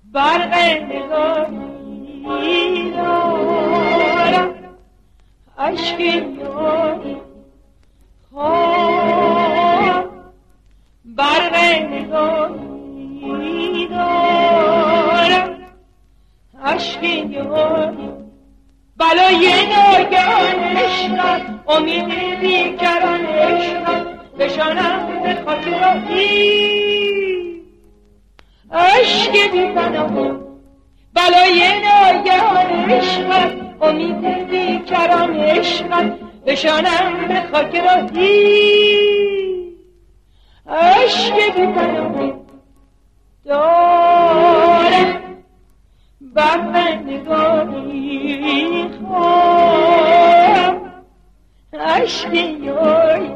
برق نگاری دارم، عشق یاری خواه. برق نگاری دارم، عشق یاری بلای ناگهان عشقت، امید بیکران عشقت، بشانم به خاک راهی عشق بی پناه. بلای ناگهان عشقت، امید بیکران عشقت، بشانم به خاک راهی عشق بی پناه دارم. برق نگاری خواهم، عشق یاری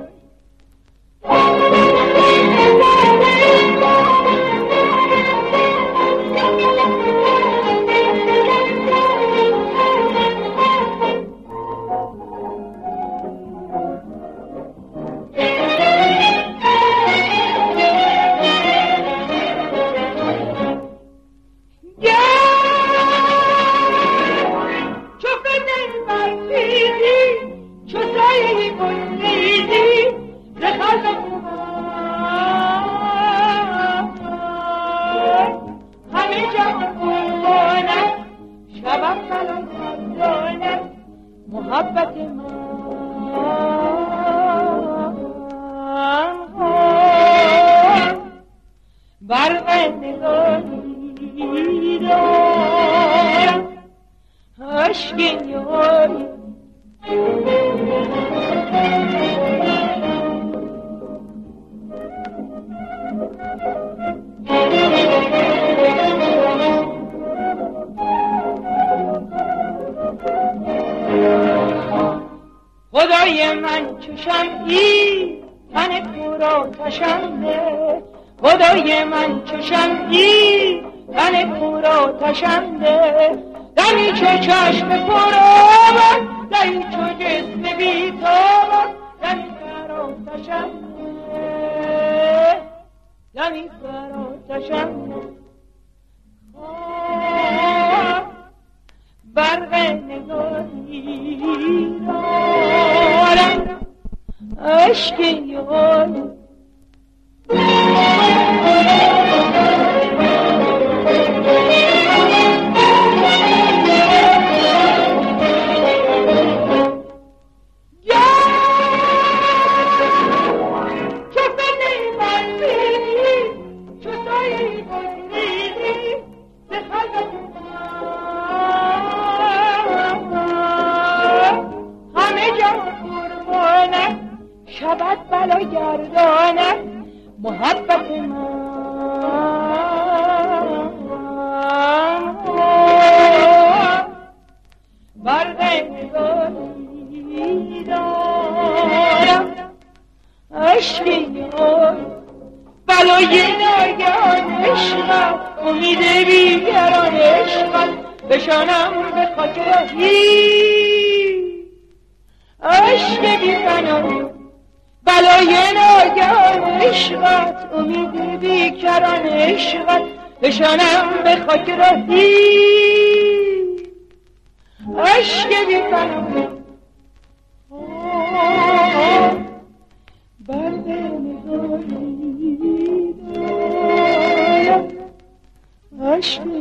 محبت من برق نگاری دارم، عشق یاری خدای من چشم ای تن کور آتشنده، خدای من چشم ای تن کور آتشنده، دمی چو چشم پر آمد، دمی چو جسم بی تابد، دمی بر آتشنده، دمی بر آتشنده برق نگاری دارم، عشق یاری شبت بلا گردانم محبت من برق نگاری دارم، عشق یاری بلای ناگهان عشقت، امید بیگران عشقت، بشانم به خاک راهی عشق بی پناه. بلای ناگهان عشقت، امید بیکران عشقت، بشانم به خاک راهی عشق بی پناه برق نگاری دارم، عشق